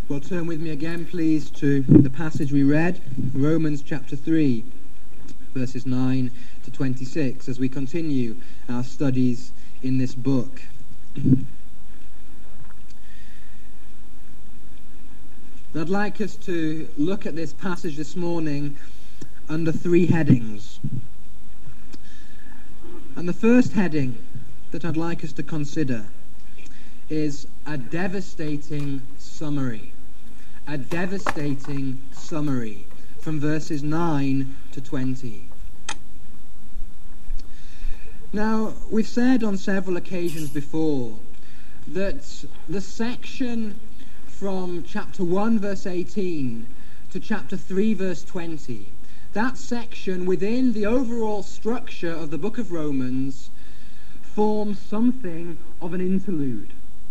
Well, turn with me again, please, to the passage we read, Romans chapter 3, verses 9 to 26, as we continue our studies in this book. I'd like us to look at this passage this morning under three headings. And the first heading that I'd like us to consider is a devastating summary. A devastating summary from verses 9 to 20. Now, we've said on several occasions before that the section from chapter 1 verse 18 to chapter 3 verse 20, that section within the overall structure of the book of Romans forms something of an interlude.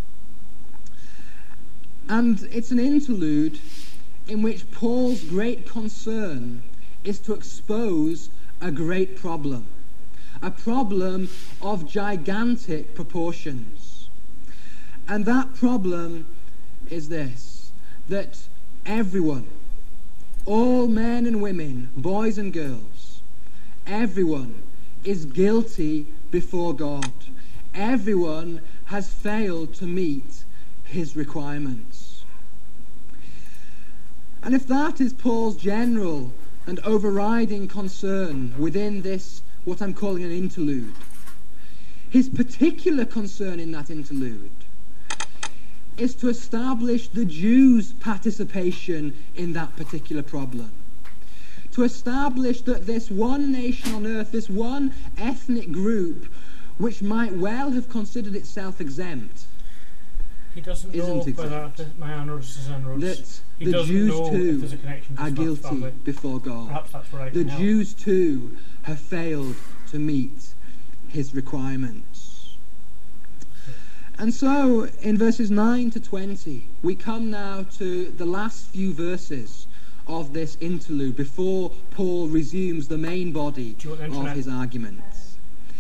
And it's an interlude in which Paul's great concern is to expose a great problem. A problem of gigantic proportions. And that problem is this, that everyone, all men and women, boys and girls, everyone is guilty before God. Everyone has failed to meet his requirements. And if that is Paul's general and overriding concern within this, what I'm calling an interlude, his particular concern in that interlude is to establish the Jews' participation in that particular problem. To establish that this one nation on earth, this one ethnic group, which might well have considered itself exempt, he doesn't know whether my Anrus is Anrus. That the Jews too are guilty before God. Perhaps that's where I the can Jews too have failed to meet his requirements. And so, in verses 9 to 20, we come now to the last few verses of this interlude before Paul resumes the main body of his arguments.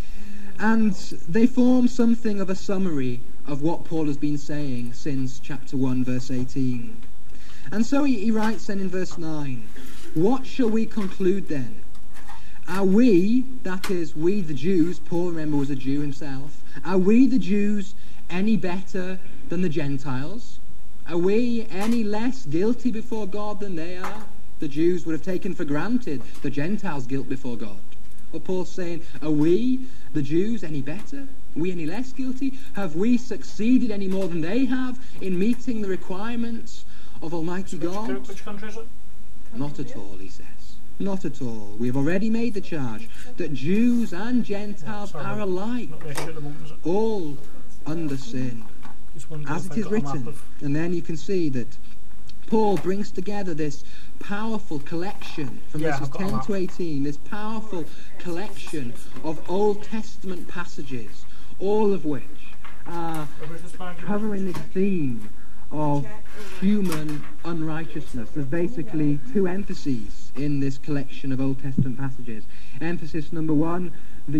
And they form something of a summary of what Paul has been saying since chapter 1, verse 18. And so he writes then in verse 9, "What shall we conclude then? Are we, that is, we the Jews," Paul, remember, was a Jew himself, "are we the Jews any better than the Gentiles? Are we any less guilty before God than they are?" The Jews would have taken for granted the Gentiles' guilt before God. Well, Paul's saying, are we, the Jews, any better? Are we any less guilty? Have we succeeded any more than they have in meeting the requirements of Almighty God? Which country is it? Not at all, he says. Not at all. We have already made the charge that Jews and Gentiles are alike, all under sin, as it is written. And then you can see that Paul brings together this powerful collection from verses 10 to 18, this powerful collection of Old Testament passages, all of which are covering this theme of human unrighteousness. There's basically two emphases in this collection of Old Testament passages. Emphasis number one, the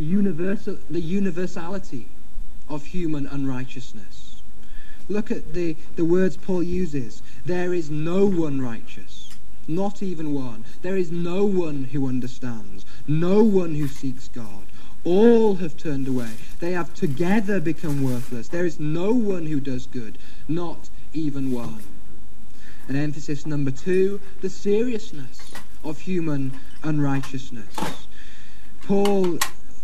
universality of human unrighteousness. Look at the words Paul uses. There is no one righteous, not even one. There is no one who understands, no one who seeks God. All have turned away. They have together become worthless. There is no one who does good, not even one. And emphasis number two, the seriousness of human unrighteousness. Paul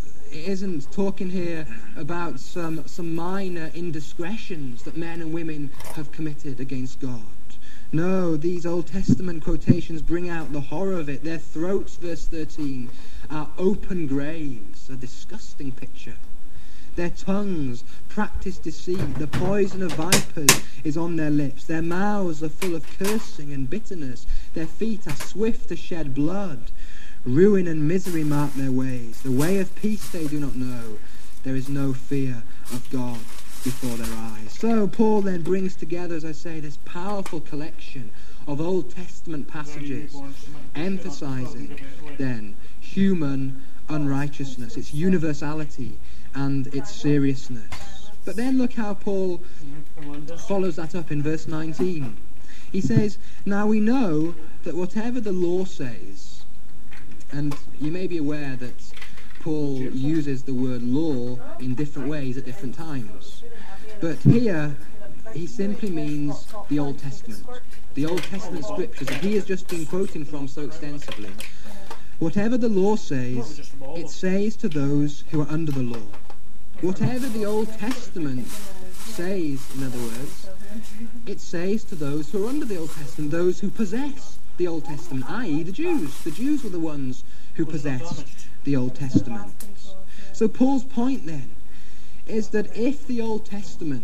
isn't talking here about some minor indiscretions that men and women have committed against God. No, these Old Testament quotations bring out the horror of it. Their throats, verse 13, are open graves, a disgusting picture. Their tongues practice deceit. The poison of vipers is on their lips. Their mouths are full of cursing and bitterness. Their feet are swift to shed blood. Ruin and misery mark their ways. The way of peace they do not know. There is no fear of God before their eyes. So Paul then brings together, as I say, this powerful collection of Old Testament passages, emphasizing then human unrighteousness, its universality and its seriousness. But then look how Paul follows that up in verse 19. He says, now we know that whatever the law says, and you may be aware that Paul uses the word law in different ways at different times. But here, he simply means the Old Testament. The Old Testament scriptures that he has just been quoting from so extensively. Whatever the law says, it says to those who are under the law. Whatever the Old Testament says, in other words, it says to those who are under the Old Testament, those who possess the Old Testament, i.e. the Jews. The Jews were the ones who possessed the Old Testament. So Paul's point then is that if the Old Testament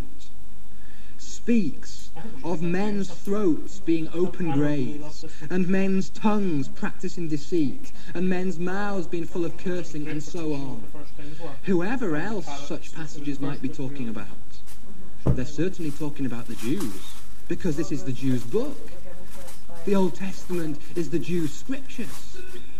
speaks of men's throats being open graves, and men's tongues practicing deceit, and men's mouths being full of cursing, and so on, whoever else such passages might be talking about, they're certainly talking about the Jews, because this is the Jews' book. The Old Testament is the Jews' scriptures.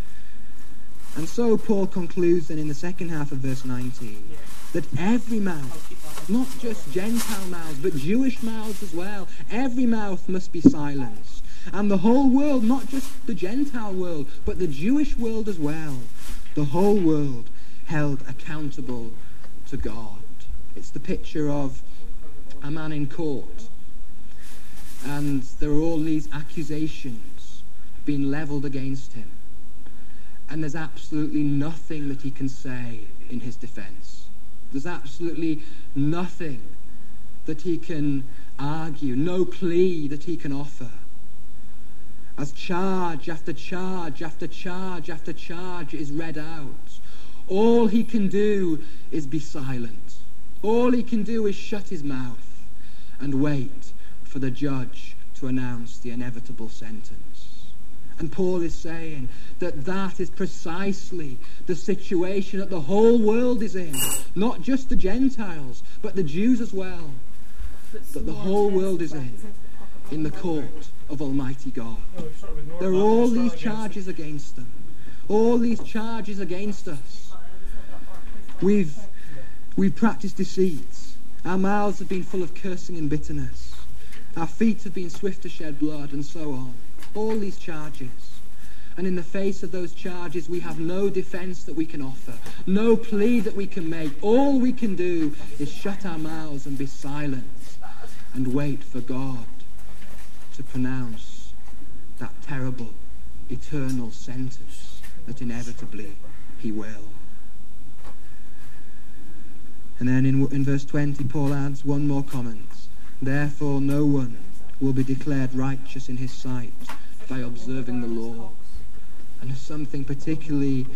And so Paul concludes then in the second half of verse 19 that every mouth, not just Gentile mouths, but Jewish mouths as well, every mouth must be silenced. And the whole world, not just the Gentile world, but the Jewish world as well, the whole world held accountable to God. It's the picture of a man in court, and there are all these accusations being levelled against him, and there's absolutely nothing that he can say in his defence. There's absolutely nothing that he can argue, no plea that he can offer. As charge after charge after charge after charge is read out, all he can do is be silent. All he can do is shut his mouth and wait for the judge to announce the inevitable sentence. And Paul is saying that that is precisely the situation that the whole world is in. Not just the Gentiles, but the Jews as well. That the whole world is in the court of Almighty God. There are all these charges against them. All these charges against us. We've practiced deceits. Our mouths have been full of cursing and bitterness. Our feet have been swift to shed blood, and so on. All these charges. And in the face of those charges, we have no defence that we can offer, no plea that we can make. All we can do is shut our mouths and be silent and wait for God to pronounce that terrible, eternal sentence that inevitably he will. And then in verse 20, Paul adds one more comment. Therefore no one will be declared righteous in his sight by observing the law. And there's something particularly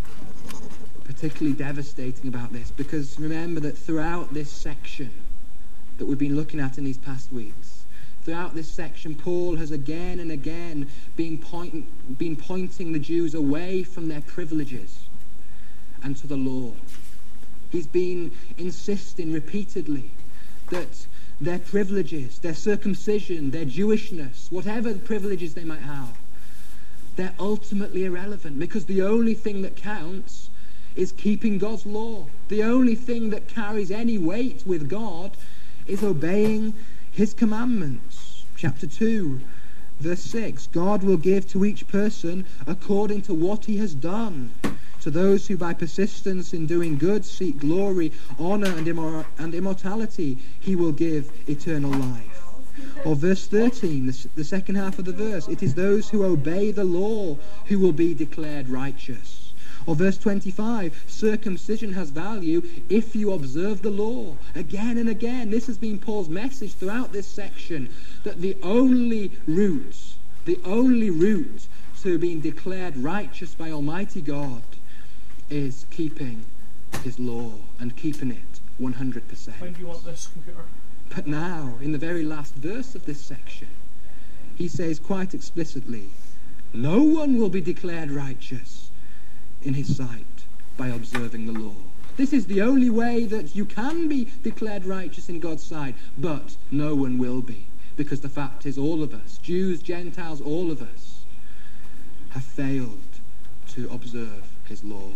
devastating about this, because remember that throughout this section that we've been looking at in these past weeks, throughout this section, Paul has again and again been pointing the Jews away from their privileges and to the law. He's been insisting repeatedly that their privileges, their circumcision, their Jewishness, whatever the privileges they might have, they're ultimately irrelevant, because the only thing that counts is keeping God's law. The only thing that carries any weight with God is obeying his commandments. Chapter 2, verse 6, God will give to each person according to what he has done. To those who by persistence in doing good seek glory, honour and immortality, he will give eternal life. Or verse 13, the second half of the verse, it is those who obey the law who will be declared righteous. Or verse 25, circumcision has value if you observe the law. Again and again, this has been Paul's message throughout this section, that the only route to being declared righteous by Almighty God is keeping his law and keeping it 100%. When do you want this computer? But now, in the very last verse of this section, he says quite explicitly, no one will be declared righteous in his sight by observing the law. This is the only way that you can be declared righteous in God's sight, but no one will be, because the fact is all of us, Jews, Gentiles, all of us, have failed to observe his law.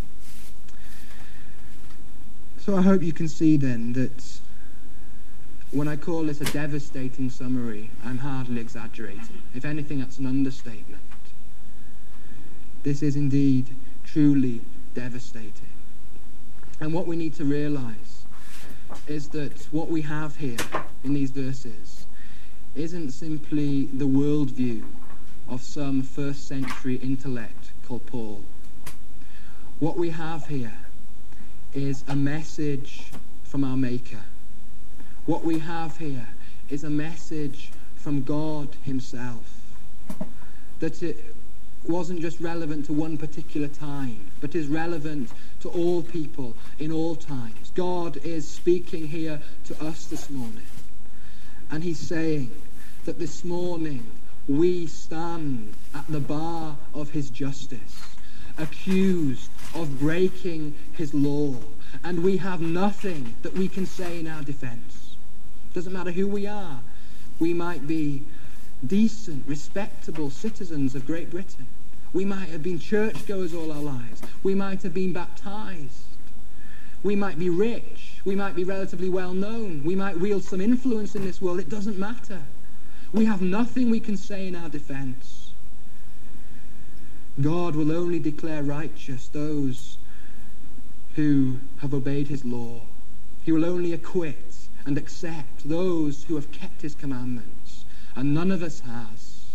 So I hope you can see then that When I call this a devastating summary, I'm hardly exaggerating. If anything, that's an understatement. This is indeed truly devastating. And what we need to realize is that what we have here in these verses isn't simply the worldview of some first century intellect called Paul. What we have here is a message from our Maker. What we have here is a message from God himself. That it wasn't just relevant to one particular time, but is relevant to all people in all times. God is speaking here to us this morning. And he's saying that this morning we stand at the bar of his justice, accused of breaking his law, and we have nothing that we can say in our defense. Doesn't matter who we are. We might be decent, respectable citizens of Great Britain. We might have been churchgoers all our lives. We might have been baptized. We might be rich. We might be relatively well known. We might wield some influence in this world. It doesn't matter. We have nothing we can say in our defense. God will only declare righteous those who have obeyed his law. He will only acquit and accept those who have kept his commandments, and none of us has.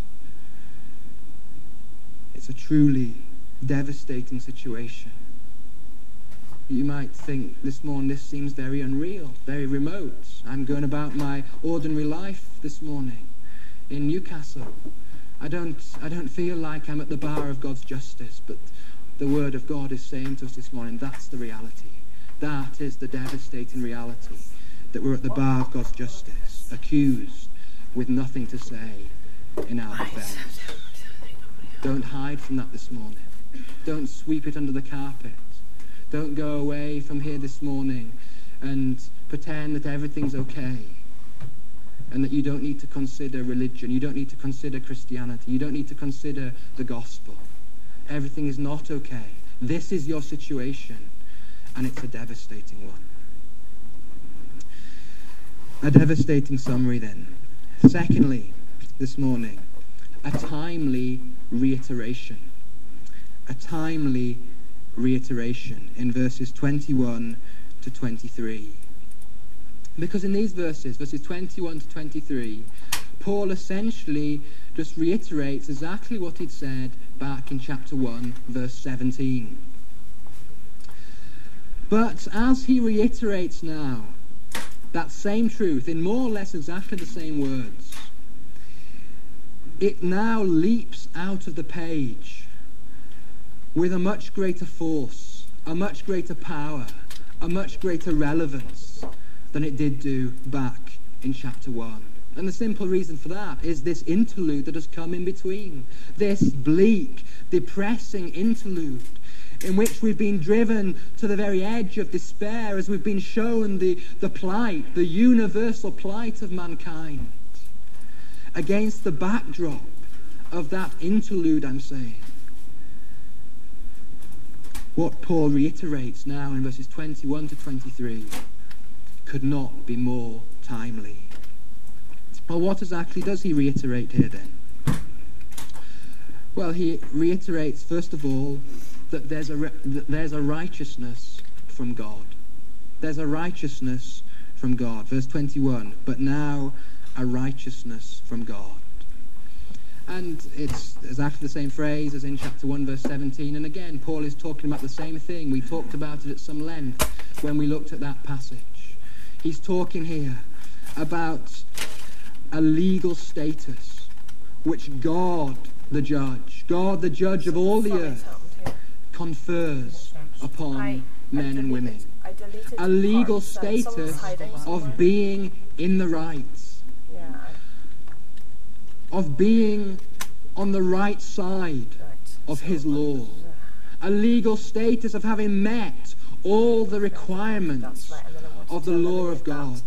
It's a truly devastating situation. You might think this morning this seems very unreal, very remote. I'm going about my ordinary life this morning in Newcastle. I don't feel like I'm at the bar of God's justice, but the word of God is saying to us this morning, that's the reality. That is the devastating reality, that we're at the bar of God's justice, accused with nothing to say in our defense. Don't hide from that this morning. Don't sweep it under the carpet. Don't go away from here this morning and pretend that everything's okay and that you don't need to consider religion, you don't need to consider Christianity, you don't need to consider the gospel. Everything is not okay. This is your situation, and it's a devastating one. A devastating summary then. Secondly, this morning, a timely reiteration. A timely reiteration in verses 21 to 23. Because in these verses 21 to 23, Paul essentially just reiterates exactly what he'd said back in chapter 1, verse 17. But as he reiterates now that same truth in more or less exactly the same words, it now leaps out of the page with a much greater force, a much greater power, a much greater relevance than it did do back in chapter 1. And the simple reason for that is this interlude that has come in between. This bleak, depressing interlude in which we've been driven to the very edge of despair as we've been shown the plight, the universal plight of mankind. Against the backdrop of that interlude, I'm saying, what Paul reiterates now in verses 21 to 23 could not be more timely. Well, what exactly does he reiterate here then? Well, he reiterates, first of all, that there's a righteousness from God. There's a righteousness from God. Verse 21, but now a righteousness from God. And it's exactly the same phrase as in chapter 1, verse 17. And again, Paul is talking about the same thing. We talked about it at some length when we looked at that passage. He's talking here about a legal status which God the judge of all the earth, confers upon men and women. A legal status of being in the right, of being on the right side of his law. A legal status of having met all the requirements of the law of God.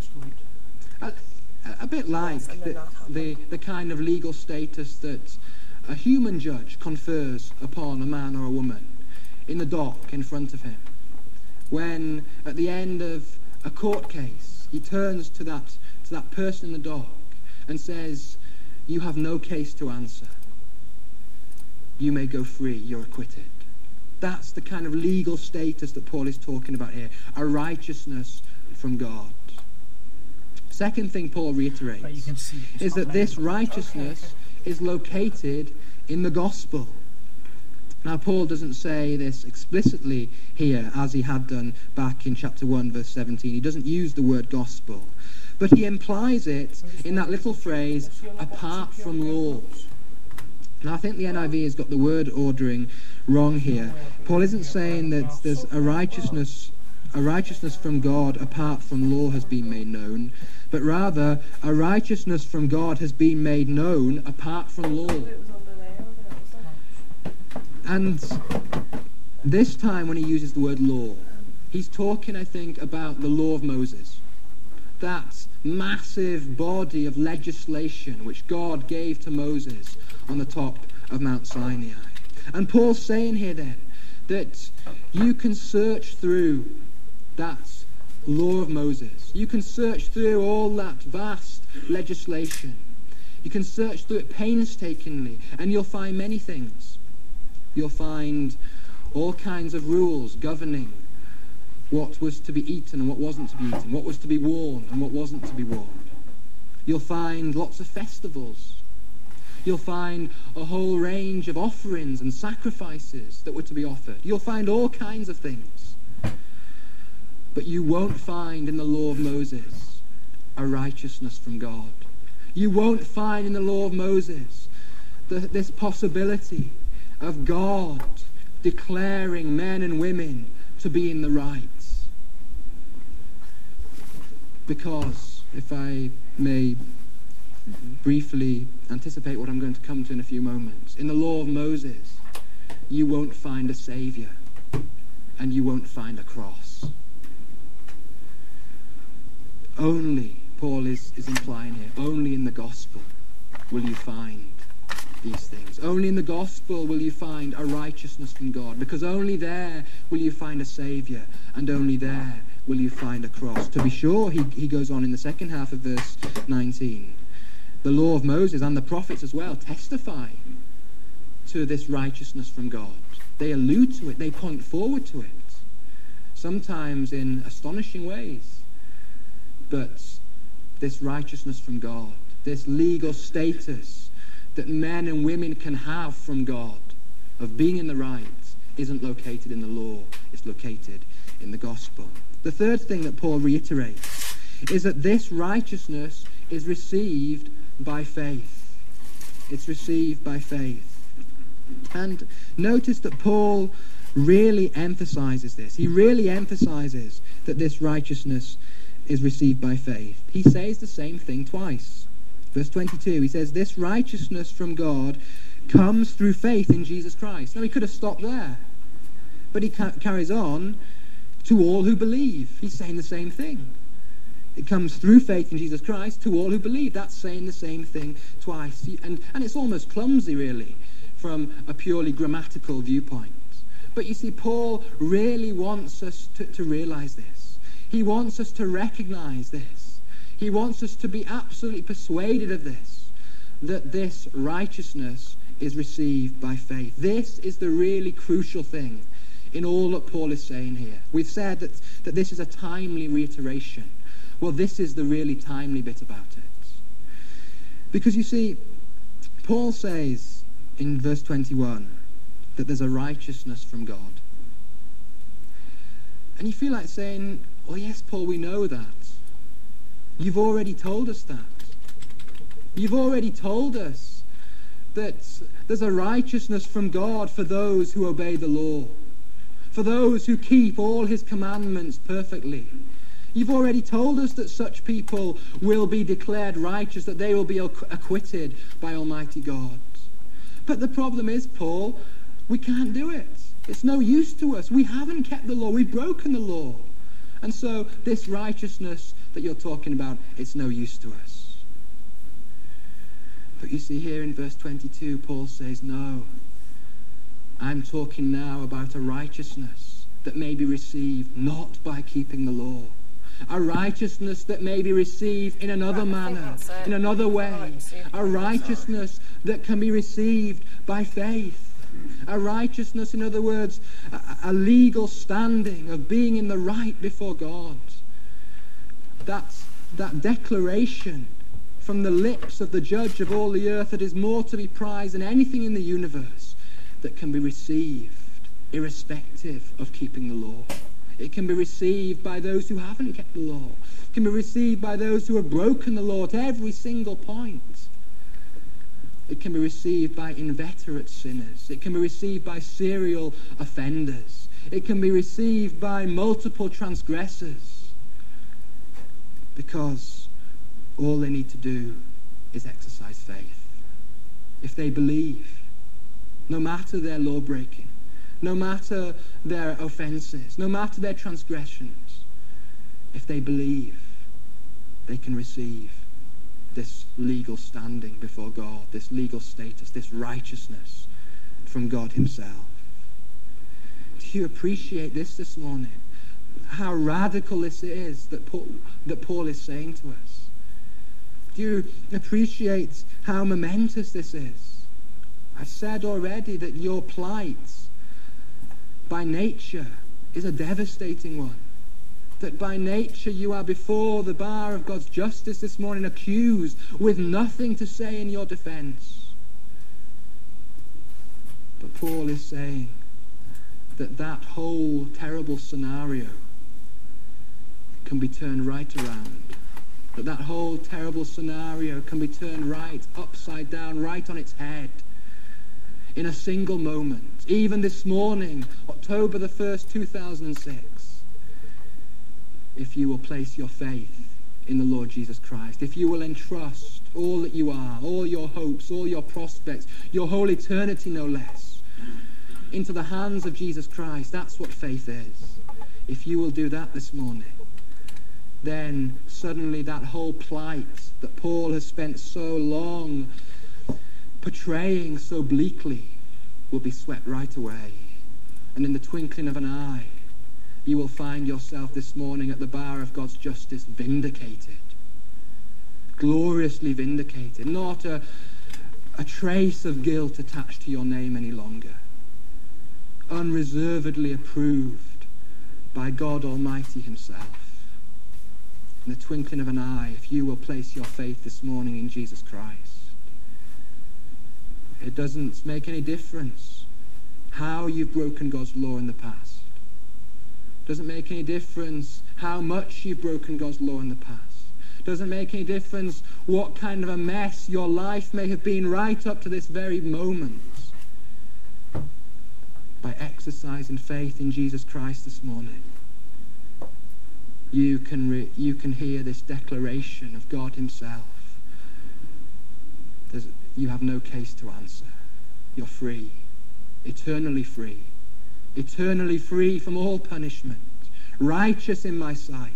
A bit like the kind of legal status that a human judge confers upon a man or a woman in the dock in front of him, when at the end of a court case he turns to that person in the dock and says, you have no case to answer. You may go free. You're acquitted. That's the kind of legal status that Paul is talking about here, a righteousness from God. Second thing Paul reiterates is that this righteousness is located in the gospel. Now, Paul doesn't say this explicitly here as he had done back in chapter 1, verse 17. He doesn't use the word gospel, but he implies it in that little phrase, apart from law. Now, I think the NIV has got the word ordering wrong here. Paul isn't saying that there's a righteousness from God apart from law has been made known, but rather a righteousness from God has been made known apart from law. And this time when he uses the word law, he's talking, I think, about the law of Moses. That massive body of legislation which God gave to Moses on the top of Mount Sinai. And Paul's saying here then that you can search through that law of Moses. You can search through all that vast legislation. You can search through it painstakingly, and you'll find many things. You'll find all kinds of rules governing what was to be eaten and what wasn't to be eaten, what was to be worn and what wasn't to be worn. You'll find lots of festivals. You'll find a whole range of offerings and sacrifices that were to be offered. You'll find all kinds of things. But you won't find in the law of Moses a righteousness from God. You won't find in the law of Moses this possibility of God declaring men and women to be in the right. Because, if I may briefly anticipate what I'm going to come to in a few moments, in the law of Moses, you won't find a saviour and you won't find a cross. Only, Paul is implying here, only in the gospel will you find these things. Only in the gospel will you find a righteousness from God, because only there will you find a saviour, and only there will you find a cross. To be sure, he goes on in the second half of verse 19. The law of Moses and the prophets as well testify to this righteousness from God. They allude to it, they point forward to it, sometimes in astonishing ways. But this righteousness from God, this legal status that men and women can have from God of being in the right, isn't located in the law, it's located in the gospel. The third thing that Paul reiterates is that this righteousness is received by faith. It's received by faith. And notice that Paul really emphasizes this. He really emphasizes that this righteousness is received by faith. He says the same thing twice. Verse 22, he says, this righteousness from God comes through faith in Jesus Christ. Now, he could have stopped there, but he carries on, to all who believe. He's saying the same thing. It comes through faith in Jesus Christ to all who believe. That's saying the same thing twice. And it's almost clumsy, really, from a purely grammatical viewpoint. But you see, Paul really wants us to realize this. He wants us to recognize this. He wants us to be absolutely persuaded of this, that this righteousness is received by faith. This is the really crucial thing in all that Paul is saying here. We've said that this is a timely reiteration. Well, this is the really timely bit about it. Because you see, Paul says in verse 21 that there's a righteousness from God. And you feel like saying, oh yes, Paul, we know that. You've already told us that. You've already told us that there's a righteousness from God for those who obey the law, for those who keep all his commandments perfectly. You've already told us that such people will be declared righteous, that they will be acquitted by Almighty God. But the problem is, Paul, we can't do it. It's no use to us. We haven't kept the law. We've broken the law. And so this righteousness that you're talking about, it's no use to us. But you see here in verse 22, Paul says, no, I'm talking now about a righteousness that may be received not by keeping the law, a righteousness that may be received in another manner, in another way, a righteousness that can be received by faith. A righteousness, in other words, a legal standing of being in the right before God. That declaration from the lips of the judge of all the earth that is more to be prized than anything in the universe, that can be received irrespective of keeping the law. It can be received by those who haven't kept the law. It can be received by those who have broken the law at every single point. It can be received by inveterate sinners. It can be received by serial offenders. It can be received by multiple transgressors. Because all they need to do is exercise faith. If they believe, no matter their law breaking, no matter their offences, no matter their transgressions, if they believe, they can receive this legal standing before God, this legal status, this righteousness from God himself. Do you appreciate this morning? How radical this is that Paul is saying to us? Do you appreciate how momentous this is? I've said already that your plight by nature is a devastating one. That by nature you are before the bar of God's justice this morning, accused with nothing to say in your defense. But Paul is saying that whole terrible scenario can be turned right around. That whole terrible scenario can be turned right upside down, right on its head, in a single moment. Even this morning, October the 1st, 2006. If you will place your faith in the Lord Jesus Christ, if you will entrust all that you are, all your hopes, all your prospects, your whole eternity no less, into the hands of Jesus Christ, that's what faith is. If you will do that this morning, then suddenly that whole plight that Paul has spent so long portraying so bleakly will be swept right away. And in the twinkling of an eye, you will find yourself this morning at the bar of God's justice vindicated, gloriously vindicated, not a trace of guilt attached to your name any longer, unreservedly approved by God Almighty himself. In the twinkling of an eye, if you will place your faith this morning in Jesus Christ, it doesn't make any difference how you've broken God's law in the past. Doesn't make any difference how much you've broken God's law in the past. Doesn't make any difference what kind of a mess your life may have been right up to this very moment. By exercising faith in Jesus Christ this morning, you can hear this declaration of God himself. You have no case to answer. You're free, eternally free from all punishment, righteous in my sight.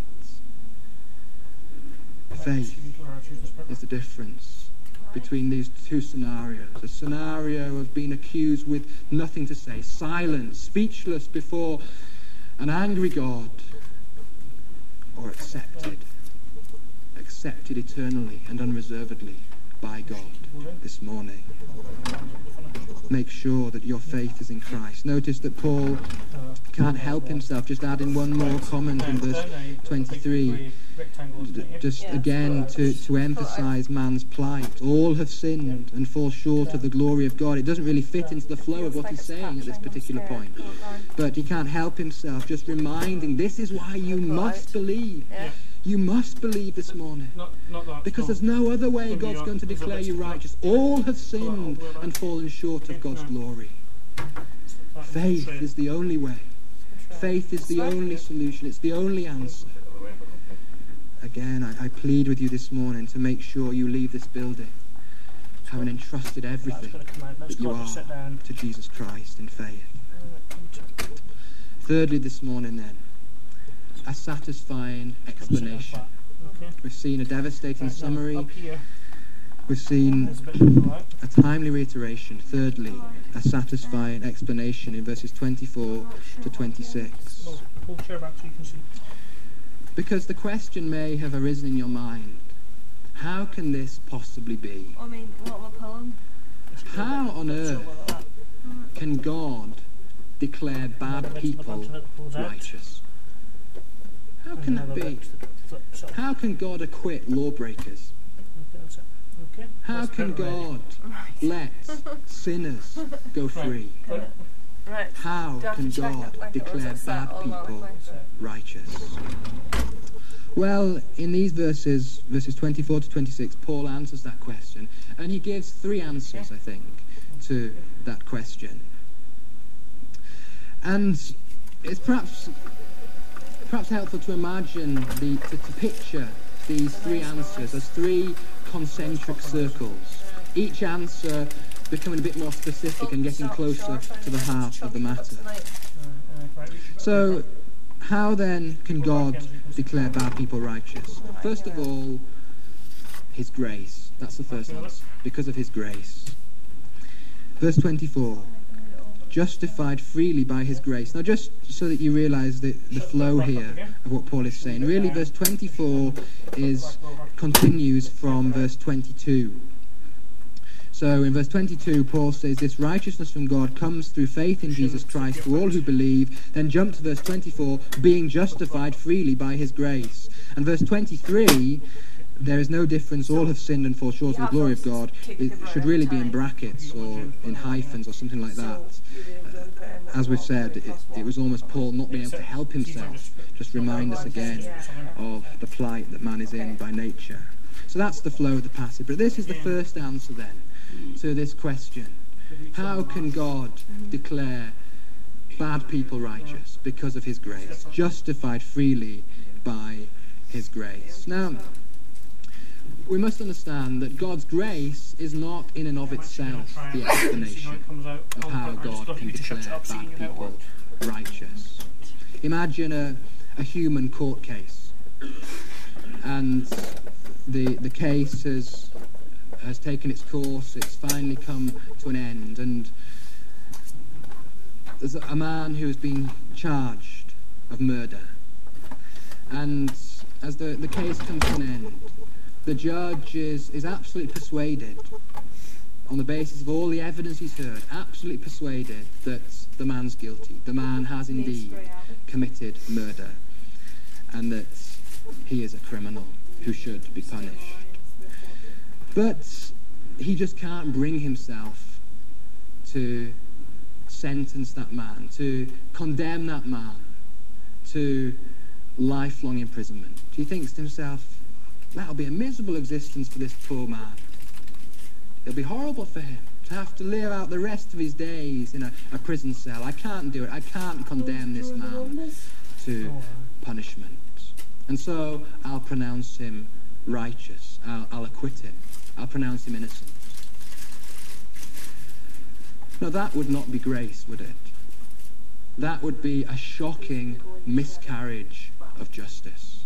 Faith is the difference between these two scenarios. A scenario of being accused with nothing to say, silent, speechless before an angry God, or accepted eternally and unreservedly by God this morning. Make sure that your faith is in Christ. Notice that Paul can't help himself, just adding one more comment in verse 23, just again to emphasize man's plight. All have sinned and fall short of the glory of God. It doesn't really fit into the flow of what he's saying at this particular point, but he can't help himself just reminding, this is why you must believe. You must believe this morning. Because there's no other way God's going to declare you righteous. All have sinned and fallen short of God's glory. Faith is the only way. Faith is the only solution. It's the only answer. Again, I plead with you this morning to make sure you leave this building having entrusted everything that you are to Jesus Christ in faith. Thirdly this morning then, a satisfying explanation. We've seen a devastating summary. We've seen a timely reiteration. Thirdly, a satisfying explanation in verses 24 to 26. Because the question may have arisen in your mind, how can this possibly be? I mean, what am I pulling? How on earth can God declare bad people righteous? How can that be? How can God acquit lawbreakers? How can God let sinners go free? Right. How can God declare bad people righteous? Well, in these verses 24 to 26, Paul answers that question, and he gives three answers, I think, to that question. And it's perhaps helpful to imagine, to picture these three answers as three concentric circles, each answer becoming a bit more specific and getting closer to the heart of the matter. So, how then can God declare bad people righteous? First of all, his grace. That's the first answer. Because of his grace. Verse 24. Justified freely by his grace. Now, just so that you realise the flow here of what Paul is saying. Really, verse 24 continues from verse 22. So in verse 22, Paul says, this righteousness from God comes through faith in Jesus Christ to all who believe. Then jump to verse 24, being justified freely by his grace. And verse 23, there is no difference, all have sinned and fall short of the glory of God. It should really be in brackets or in hyphens or something like that. As we've said, it was almost Paul not being able to help himself, just remind us again of the plight that man is in by nature. So that's the flow of the passage. But this is the first answer then to this question. How can God declare bad people righteous? Because of his grace. Justified freely by his grace. Now, we must understand that God's grace is not in and of itself the explanation of how God can declare bad people righteous. Imagine a human court case, and the case has taken its course, it's finally come to an end, and there's a man who has been charged of murder. And as the case comes to an end, the judge is absolutely persuaded, on the basis of all the evidence he's heard, absolutely persuaded that the man's guilty. The man has indeed committed murder, and that he is a criminal who should be punished. But he just can't bring himself to sentence that man, to condemn that man to lifelong imprisonment. He thinks to himself, that'll be a miserable existence for this poor man. It'll be horrible for him to have to live out the rest of his days in a prison cell. I can't do it. I can't condemn this man to punishment. And so I'll pronounce him righteous. I'll acquit him. I'll pronounce him innocent. Now that would not be grace, would it? That would be a shocking miscarriage of justice.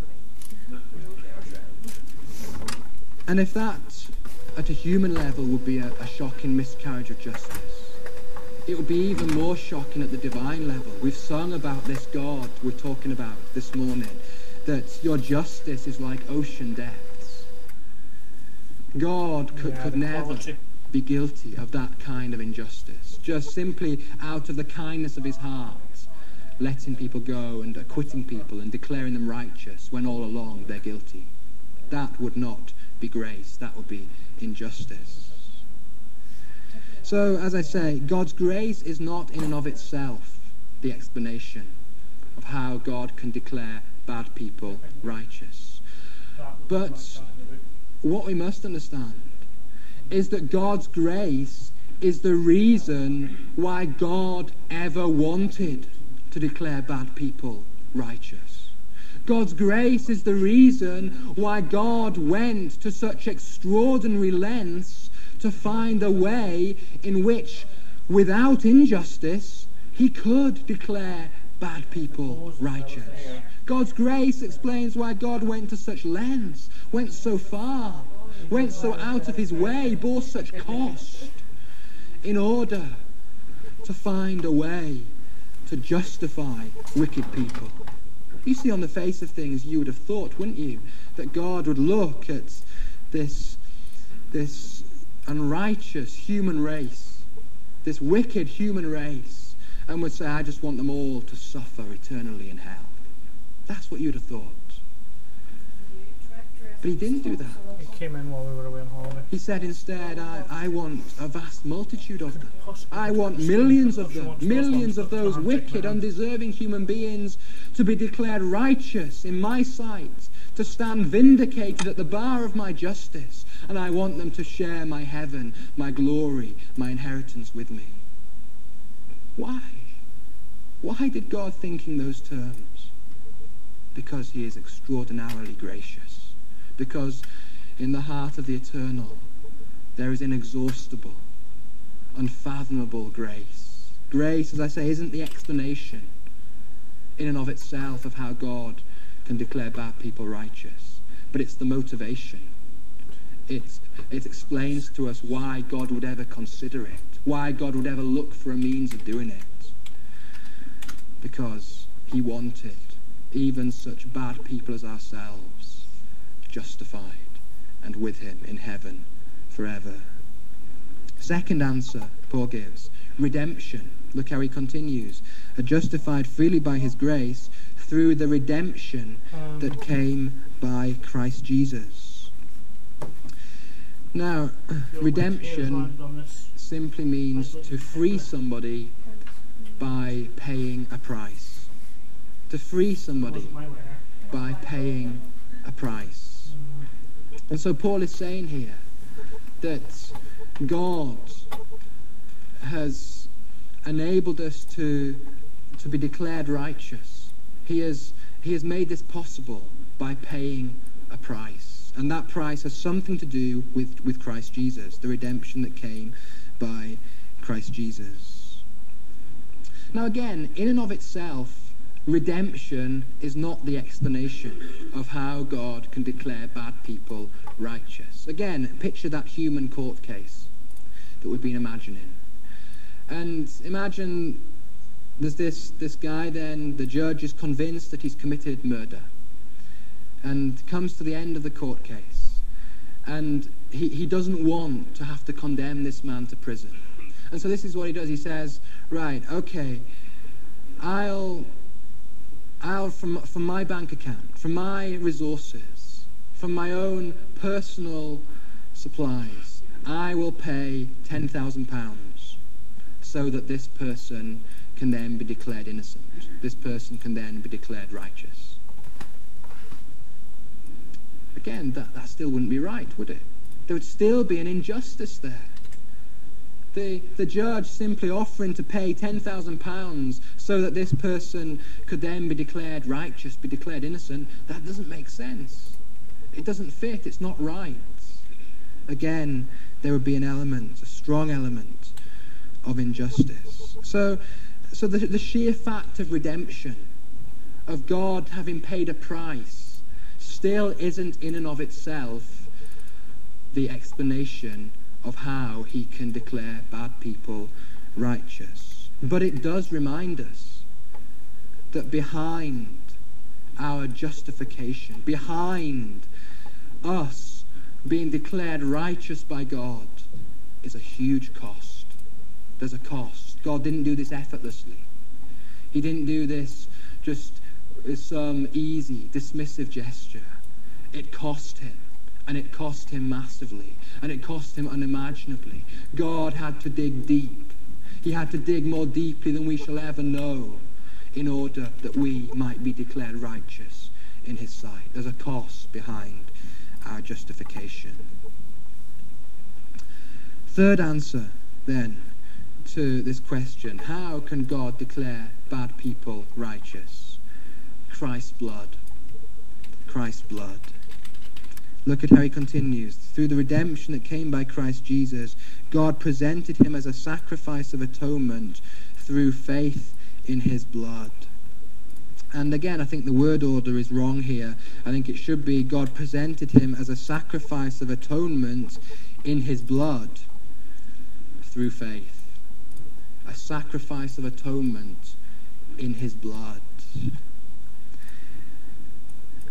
And if that, at a human level, would be a shocking miscarriage of justice, it would be even more shocking at the divine level. We've sung about this God we're talking about this morning, that your justice is like ocean depths. God could never be guilty of that kind of injustice, just simply out of the kindness of his heart, letting people go and acquitting people and declaring them righteous when all along they're guilty. That would not be grace. That would be injustice. So, as I say, God's grace is not in and of itself the explanation of how God can declare bad people righteous. But what we must understand is that God's grace is the reason why God ever wanted to declare bad people righteous. God's grace is the reason why God went to such extraordinary lengths to find a way in which, without injustice, he could declare bad people righteous. God's grace explains why God went to such lengths, went so far, went so out of his way, bore such cost, in order to find a way to justify wicked people. You see, on the face of things, you would have thought, wouldn't you, that God would look at this unrighteous human race, this wicked human race, and would say, I just want them all to suffer eternally in hell. That's what you'd have thought. But he didn't do that. He came in while we were away on holiday. He said instead, I want a vast multitude of them. I want millions of them, millions of those wicked, undeserving human beings to be declared righteous in my sight, to stand vindicated at the bar of my justice, and I want them to share my heaven, my glory, my inheritance with me. Why? Why did God think in those terms? Because he is extraordinarily gracious. Because in the heart of the eternal there is inexhaustible, unfathomable grace. Grace, as I say, isn't the explanation in and of itself of how God can declare bad people righteous, but it's the motivation. It explains to us why God would ever consider it, why God would ever look for a means of doing it. Because he wanted even such bad people as ourselves justified and with him in heaven forever. Second answer Paul gives, redemption. Look how he continues. Are justified freely by his grace through the redemption that came by Christ Jesus. Now, redemption simply means to free somebody by paying a price. To free somebody by paying a price. And so Paul is saying here that God has enabled us to be declared righteous. He has made this possible by paying a price. And that price has something to do with Christ Jesus, the redemption that came by Christ Jesus. Now again, in and of itself, redemption is not the explanation of how God can declare bad people righteous. Again, picture that human court case that we've been imagining. And imagine there's this guy then, the judge is convinced that he's committed murder and comes to the end of the court case. And he doesn't want to have to condemn this man to prison. And so this is what he does. He says, right, okay, I'll from my bank account, from my resources, from my own personal supplies, I will pay £10,000 so that this person can then be declared innocent. This person can then be declared righteous. Again, that still wouldn't be right, would it? There would still be an injustice there. The judge simply offering to pay £10,000 so that this person could then be declared righteous, be declared innocent, that doesn't make sense. It doesn't fit, it's not right. Again, there would be an element, a strong element of injustice. So the sheer fact of redemption, of God having paid a price, still isn't in and of itself the explanation of how he can declare bad people righteous. But it does remind us that behind our justification, behind us being declared righteous by God, is a huge cost. There's a cost. God didn't do this effortlessly. He didn't do this just with some easy, dismissive gesture. It cost him. And it cost him massively. And it cost him unimaginably. God had to dig deep. He had to dig more deeply than we shall ever know in order that we might be declared righteous in his sight. There's a cost behind our justification. Third answer, then, to this question. How can God declare bad people righteous? Christ's blood. Christ's blood. Look at how he continues. Through the redemption that came by Christ Jesus, God presented him as a sacrifice of atonement through faith in his blood. And again, I think the word order is wrong here. I think it should be God presented him as a sacrifice of atonement in his blood through faith. A sacrifice of atonement in his blood.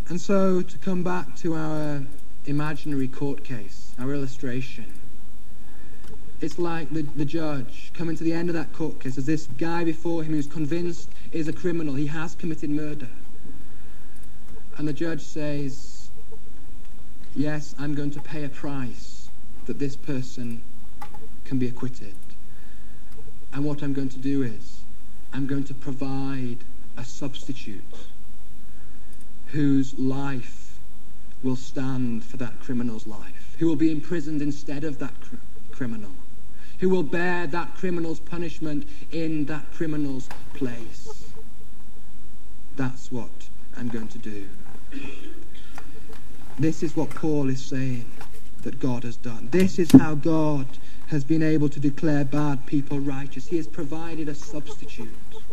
And so, to come back to our imaginary court case, our illustration, it's like the judge coming to the end of that court case. There's this guy before him who's convinced is a criminal. He has committed murder. And the judge says, yes, I'm going to pay a price that this person can be acquitted. And what I'm going to do is, I'm going to provide a substitute whose life will stand for that criminal's life, who will be imprisoned instead of that criminal, who will bear that criminal's punishment in that criminal's place. That's what I'm going to do. This is what Paul is saying that God has done. This is how God has been able to declare bad people righteous. He has provided a substitute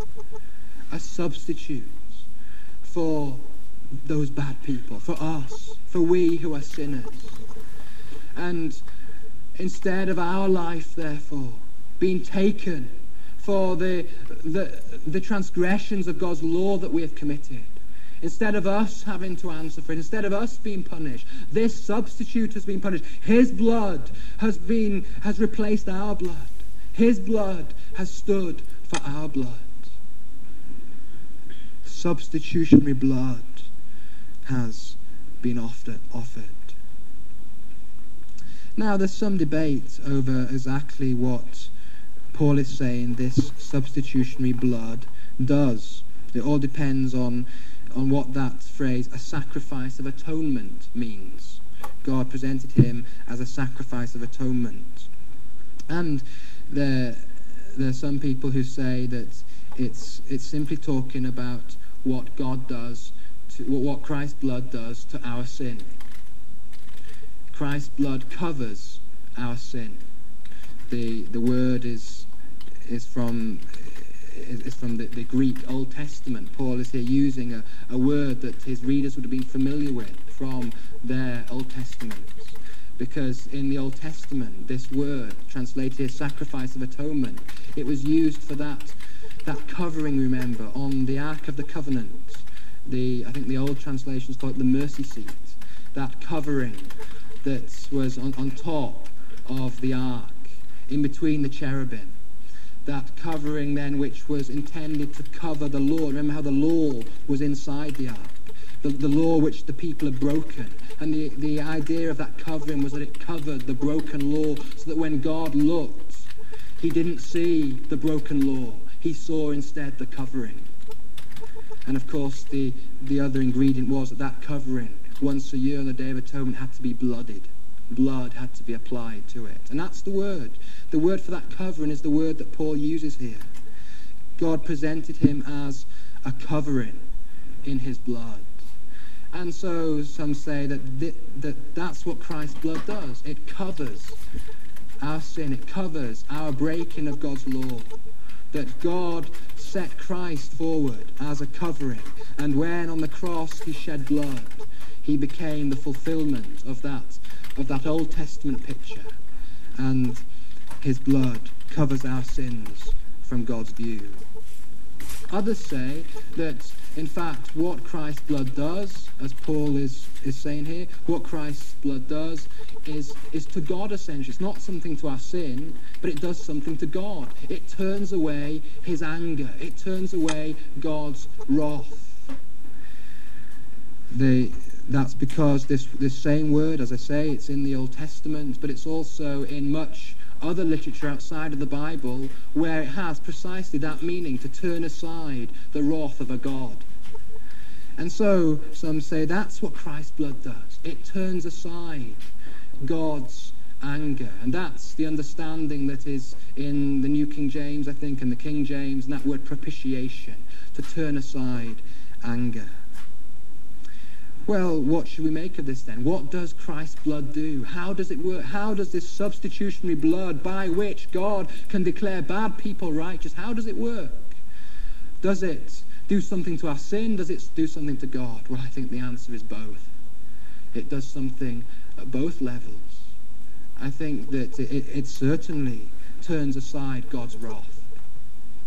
for those bad people, for us, for we who are sinners. And instead of our life, therefore, being taken for the transgressions of God's law that we have committed, instead of us having to answer for it, instead of us being punished, this substitute has been punished. His blood has replaced our blood. His blood has stood for our blood. Substitutionary blood has been offered. Now, there's some debate over exactly what Paul is saying this substitutionary blood does. It all depends on what that phrase, a sacrifice of atonement, means. God presented him as a sacrifice of atonement. And there are some people who say that it's simply talking about what God does, what Christ's blood does to our sin. Christ's blood covers our sin. The word is from the Greek Old Testament. Paul is here using a word that his readers would have been familiar with from their Old Testaments. Because in the Old Testament, this word, translated as sacrifice of atonement, it was used for that covering, remember, on the Ark of the Covenant. I think the old translations call it the mercy seat. That covering that was on top of the Ark, in between the cherubim. That covering then which was intended to cover the law. Remember how the law was inside the ark. The law which the people had broken. And the idea of that covering was that it covered the broken law, so that when God looked, he didn't see the broken law. He saw instead the covering. And of course the other ingredient was that covering, once a year on the Day of Atonement, had to be blooded. Blood had to be applied to it. And that's the word. The word for that covering is the word that Paul uses here. God presented him as a covering in his blood. And so some say that that's what Christ's blood does. It covers our sin. It covers our breaking of God's law. That God set Christ forward as a covering. And when on the cross he shed blood, he became the fulfillment of that Old Testament picture. And his blood covers our sins from God's view. Others say that, in fact, what Christ's blood does, as Paul is saying here, what Christ's blood does is to God essentially. It's not something to our sin, but it does something to God. It turns away his anger. It turns away God's wrath. That's because this same word, as I say, it's in the Old Testament, but it's also in much other literature outside of the Bible where it has precisely that meaning, to turn aside the wrath of a God. And so some say that's what Christ's blood does. It turns aside God's anger. And that's the understanding that is in the New King James, I think, and the King James, and that word propitiation, to turn aside anger. Well, what should we make of this then? What does Christ's blood do? How does it work? How does this substitutionary blood by which God can declare bad people righteous, how does it work? Does it do something to our sin? Does it do something to God? Well, I think the answer is both. It does something at both levels. I think that it certainly turns aside God's wrath,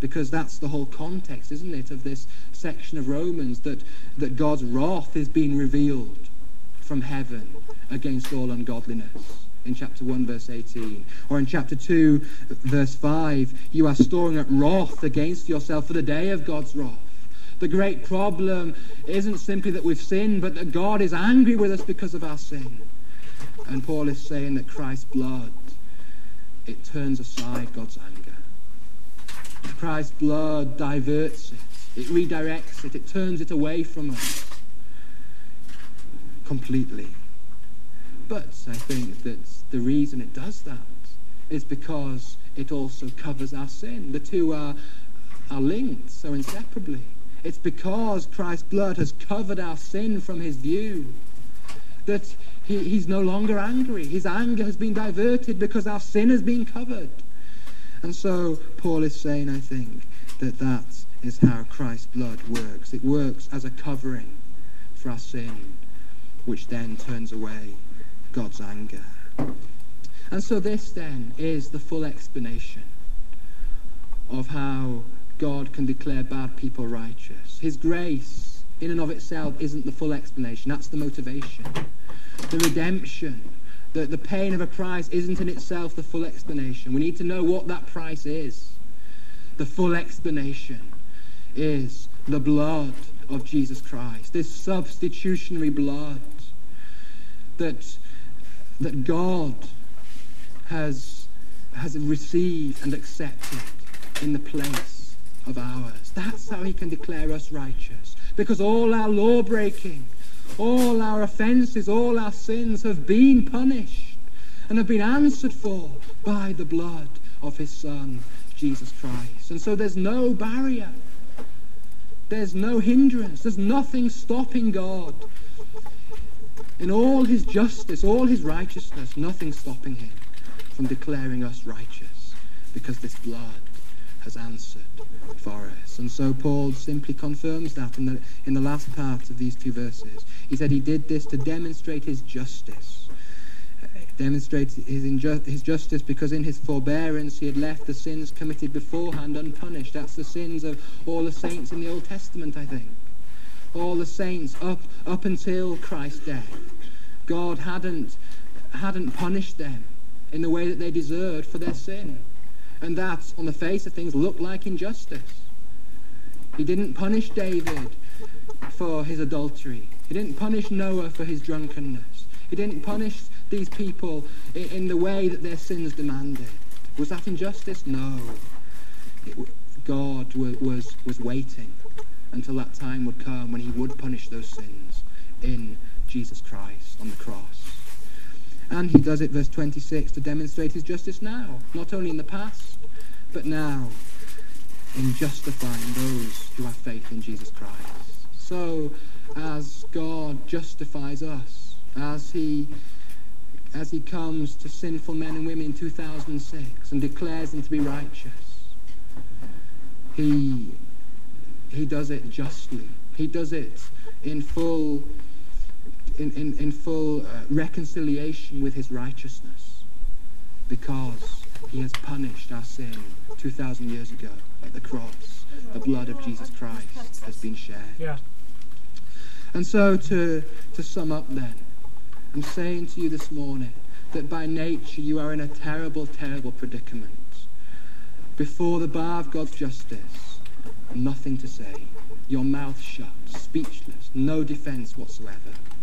because that's the whole context, isn't it, of this section of Romans, that God's wrath is being revealed from heaven against all ungodliness. In chapter 1, verse 18. Or in chapter 2, verse 5, you are storing up wrath against yourself for the day of God's wrath. The great problem isn't simply that we've sinned, but that God is angry with us because of our sin. And Paul is saying that Christ's blood, it turns aside God's anger. Christ's blood diverts it. It redirects it. It turns it away from us completely. But I think that the reason it does that is because it also covers our sin. The two are linked so inseparably. It's because Christ's blood has covered our sin from his view that he's no longer angry. His anger has been diverted because our sin has been covered. And so Paul is saying, I think, that is how Christ's blood works. It works as a covering for our sin, which then turns away God's anger. And so this then is the full explanation of how God can declare bad people righteous. His grace in and of itself isn't the full explanation. That's the motivation. The redemption, the paying of a price isn't in itself the full explanation. We need to know what that price is. The full explanation is the blood of Jesus Christ, this substitutionary blood that God has received and accepted in the place of ours. That's how he can declare us righteous. Because all our law-breaking, all our offences, all our sins have been punished and have been answered for by the blood of his Son, Jesus Christ. And so there's no barrier. There's no hindrance. There's nothing stopping God. In all his justice, all his righteousness, nothing stopping him from declaring us righteous, because this blood has answered for us. And so Paul simply confirms that in the last part of these two verses. He said he did this to demonstrate his justice. Demonstrate his justice because in his forbearance he had left the sins committed beforehand unpunished. That's the sins of all the saints in the Old Testament, I think. All the saints up until Christ's death. God hadn't punished them in the way that they deserved for their sin. And that, on the face of things, looked like injustice. He didn't punish David for his adultery. He didn't punish Noah for his drunkenness. He didn't punish these people in the way that their sins demanded. Was that injustice? No. God was waiting until that time would come when he would punish those sins in Jesus Christ on the cross. And he does it, verse 26, to demonstrate his justice now, not only in the past, but now in justifying those who have faith in Jesus Christ. So, as God justifies us, as he comes to sinful men and women in 2006 and declares them to be righteous, he does it justly. He does it in full reconciliation with his righteousness, because he has punished our sin 2,000 years ago at the cross. The blood of Jesus Christ has been shed. Yeah. And so to sum up then, I'm saying to you this morning that by nature you are in a terrible, terrible predicament. Before the bar of God's justice, nothing to say. Your mouth shut, speechless, no defense whatsoever.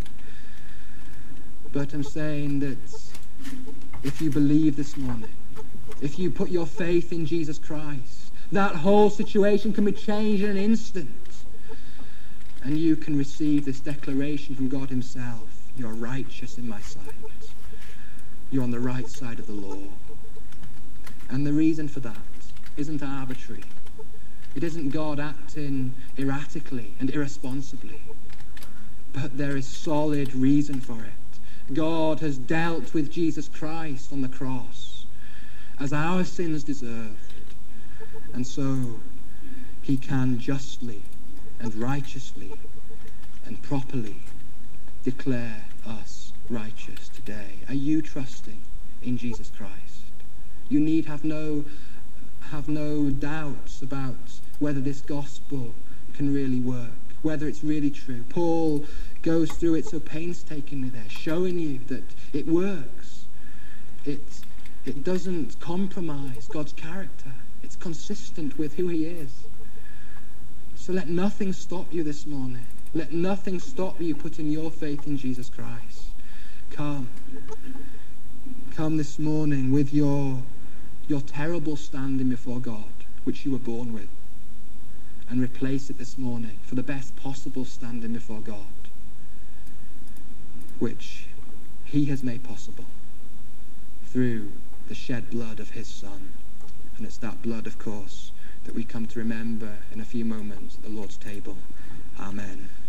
But I'm saying that if you believe this morning, if you put your faith in Jesus Christ, that whole situation can be changed in an instant. And you can receive this declaration from God himself. You're righteous in my sight. You're on the right side of the law. And the reason for that isn't arbitrary. It isn't God acting erratically and irresponsibly. But there is solid reason for it. God has dealt with Jesus Christ on the cross as our sins deserved. And so he can justly and righteously and properly declare us righteous today. Are you trusting in Jesus Christ? You need have no have no doubts about whether this gospel can really work, whether it's really true. Paul goes through it so painstakingly there, showing you that it works. It doesn't compromise God's character. It's consistent with who he is. So let nothing stop you this morning. Let nothing stop you putting your faith in Jesus Christ. Come this morning with your terrible standing before God, which you were born with, and replace it this morning for the best possible standing before God, which he has made possible through the shed blood of his Son. And it's that blood, of course, that we come to remember in a few moments at the Lord's table. Amen.